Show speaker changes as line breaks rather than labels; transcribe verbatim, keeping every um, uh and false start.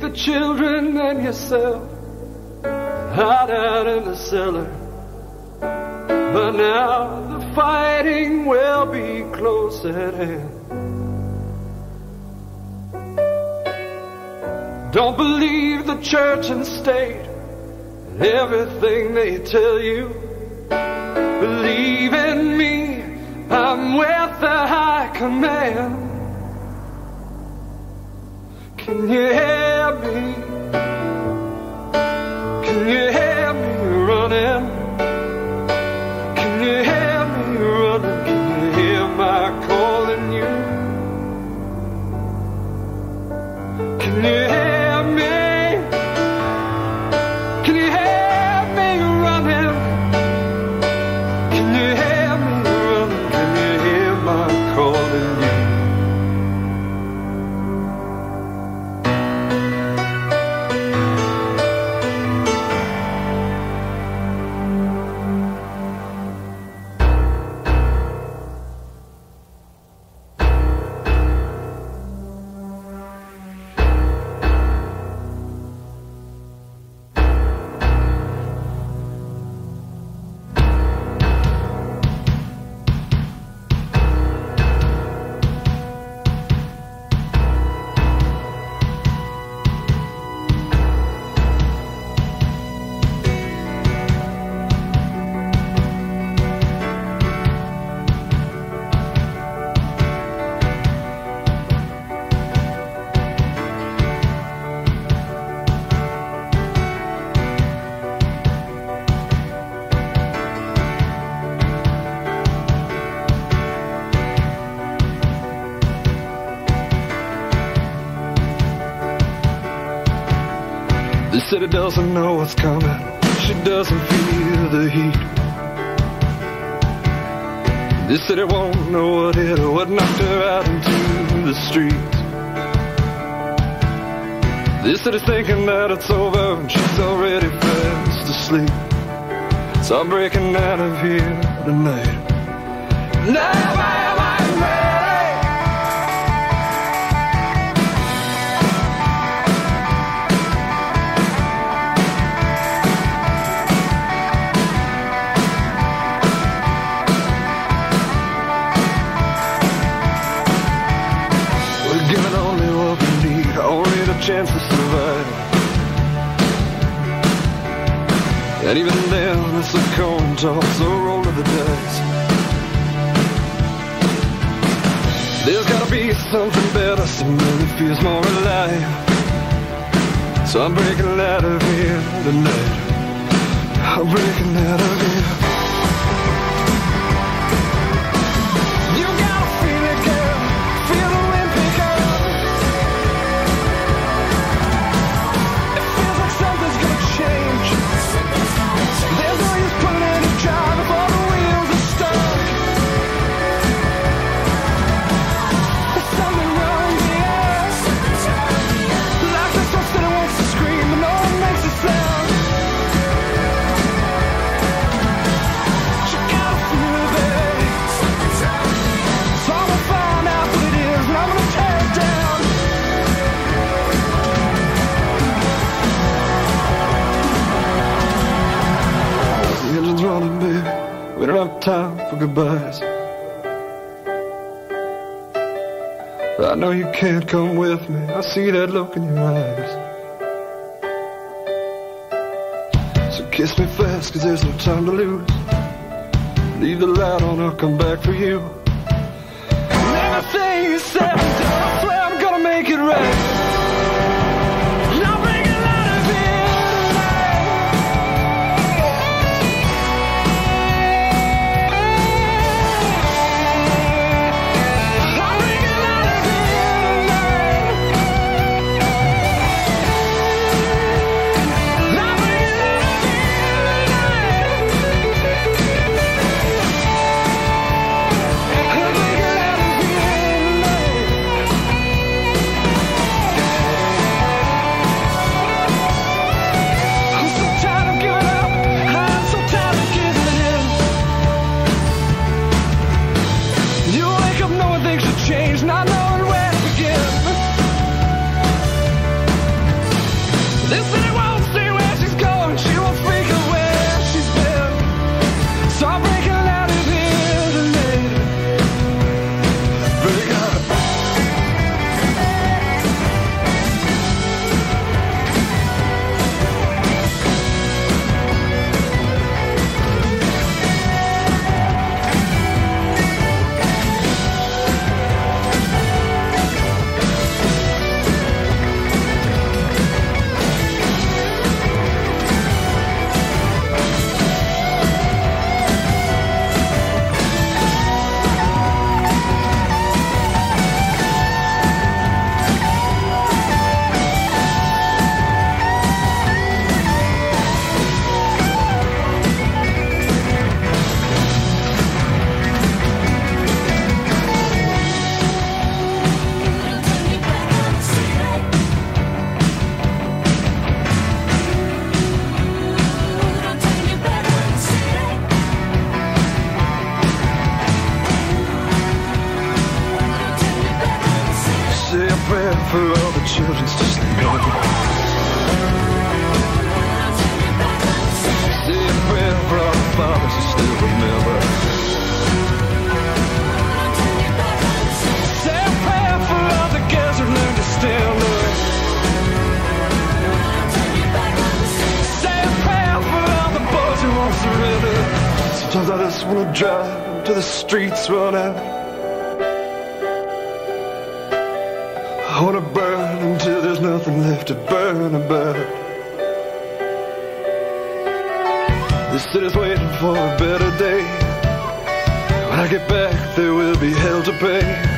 the children and yourself, hide out in the cellar. But now the fighting will be close at hand. Don't believe the church and state and everything they tell you. Believe in me, I'm with the high command. Can you hear me? Can you hear me running? Can you hear me running? Can you hear my calling you? Can you hear me? Can you hear me running? Can you hear me running? Can you hear my calling you? The city doesn't know what's coming. She doesn't feel the heat. This city won't know what hit her, what knocked her out into the streets. This city's thinking that it's over and she's already fast asleep. So I'm breaking out of here tonight. Now am I ready? Chance to survive, and even then it's a coin toss, so roll of the dice. There's gotta be something better, something that feels more alive. So I'm breaking out of here tonight. I'm breaking out of here. You gotta feel it, girl. Feel the wind pick up. Something's gonna change. There's no use pulling any drive if all the wheels are stuck. There's something wrong here. Like there's something that wants to scream, but no one makes a sound. You gotta feel it, babe. So I'm gonna find out what it is, and I'm gonna tear it down. The engine's running, baby. We don't have time for goodbyes. But I know you can't come with me. I see that look in your eyes. So kiss me fast, cause there's no time to lose. Leave the light on, I'll come back for you. And everything you said and done, I swear I'm gonna make it right. just wanna drive till the streets run out. I wanna burn until there's nothing left to burn about. This city's waiting for a better day. When I get back, there will be hell to pay.